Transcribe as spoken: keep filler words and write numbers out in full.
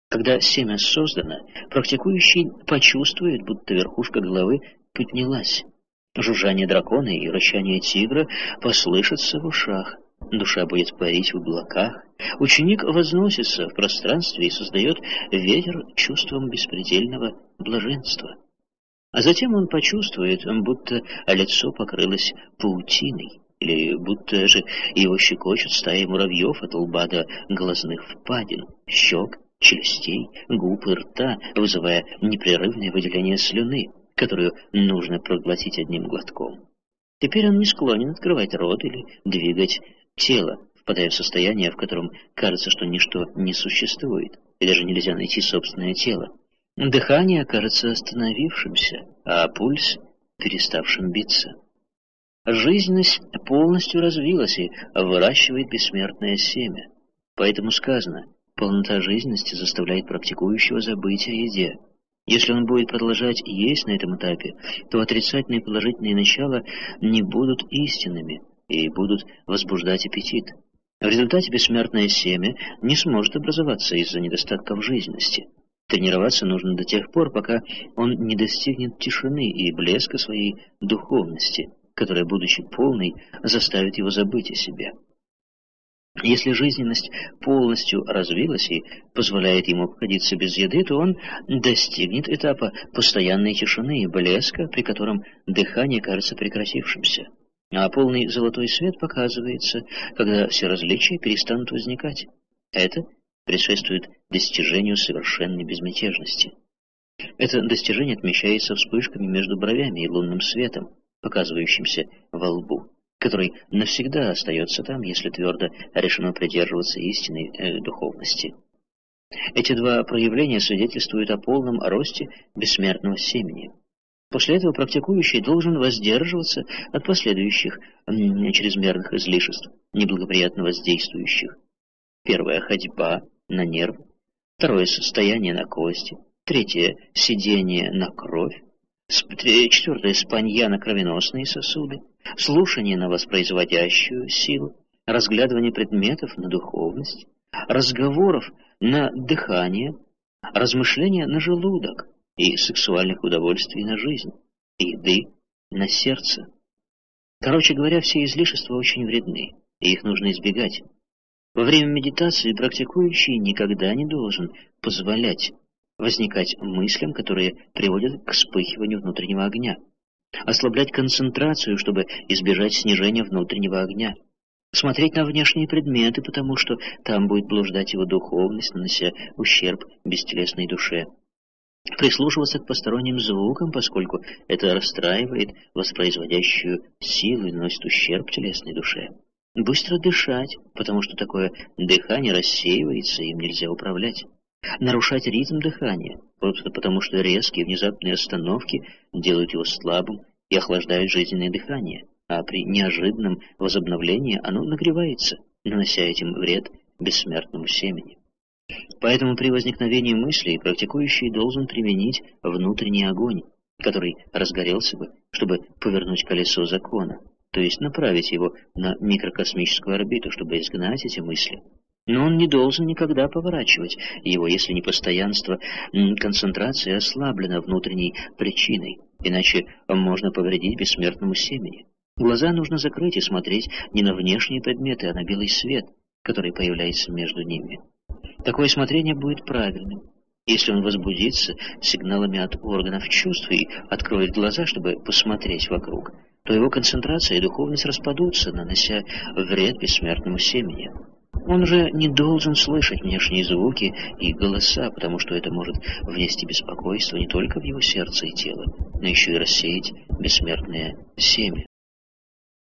Когда семя создано, практикующий почувствует, будто верхушка головы поднялась. Жужжание дракона и рычание тигра послышатся в ушах. Душа будет парить в облаках. Ученик возносится в пространстве и создает ветер чувством беспредельного блаженства. А затем он почувствует, будто лицо покрылось паутиной, или будто же его щекочут стаи муравьев от лба до глазных впадин, щек, челюстей, губ и рта, вызывая непрерывное выделение слюны, которую нужно проглотить одним глотком. Теперь он не склонен открывать рот или двигать тело, впадая в состояние, в котором кажется, что ничто не существует, и даже нельзя найти собственное тело. Дыхание окажется остановившимся, а пульс переставшим биться. Жизненность полностью развилась и выращивает бессмертное семя. Поэтому сказано, полнота жизненности заставляет практикующего забыть о еде. Если он будет продолжать есть на этом этапе, то отрицательные и положительные начала не будут истинными и будут возбуждать аппетит. В результате бессмертное семя не сможет образоваться из-за недостатков жизненности. Тренироваться нужно до тех пор, пока он не достигнет тишины и блеска своей духовности, которая, будучи полной, заставит его забыть о себе. Если жизненность полностью развилась и позволяет ему обходиться без еды, то он достигнет этапа постоянной тишины и блеска, при котором дыхание кажется прекратившимся. А полный золотой свет показывается, когда все различия перестанут возникать. Это предшествует достижению совершенной безмятежности. Это достижение отмечается вспышками между бровями и лунным светом, показывающимся во лбу, который навсегда остается там, если твердо решено придерживаться истинной э, духовности. Эти два проявления свидетельствуют о полном росте бессмертного семени. После этого практикующий должен воздерживаться от последующих м, чрезмерных излишеств, неблагоприятно воздействующих. Первое – ходьба на нервы. Второе – состояние на кости. Третье – сидение на кровь. Четвертое – спанья на кровеносные сосуды. Слушание на воспроизводящую силу. Разглядывание предметов на духовность. Разговоров на дыхание. Размышления на желудок. И сексуальных удовольствий на жизнь. И еды на сердце. Короче говоря, все излишества очень вредны, и их нужно избегать. Во время медитации практикующий никогда не должен позволять возникать мыслям, которые приводят к вспыхиванию внутреннего огня. Ослаблять концентрацию, чтобы избежать снижения внутреннего огня. Смотреть на внешние предметы, потому что там будет блуждать его духовность, нанося ущерб бестелесной душе. Прислушиваться к посторонним звукам, поскольку это расстраивает воспроизводящую силу и наносит ущерб телесной душе. Быстро дышать, потому что такое дыхание рассеивается, и им нельзя управлять. Нарушать ритм дыхания, просто потому что резкие внезапные остановки делают его слабым и охлаждают жизненное дыхание, а при неожиданном возобновлении оно нагревается, нанося этим вред бессмертному семени. Поэтому при возникновении мыслей практикующий должен применить внутренний огонь, который разгорелся бы, чтобы повернуть колесо закона, то есть направить его на микрокосмическую орбиту, чтобы изгнать эти мысли. Но он не должен никогда поворачивать его, если непостоянство концентрации ослаблено внутренней причиной, иначе можно повредить бессмертному семени. Глаза нужно закрыть и смотреть не на внешние предметы, а на белый свет, который появляется между ними. Такое смотрение будет правильным. Если он возбудится сигналами от органов чувств и откроет глаза, чтобы посмотреть вокруг, то его концентрация и духовность распадутся, нанося вред бессмертному семени. Он же не должен слышать внешние звуки и голоса, потому что это может внести беспокойство не только в его сердце и тело, но еще и рассеять бессмертное семя.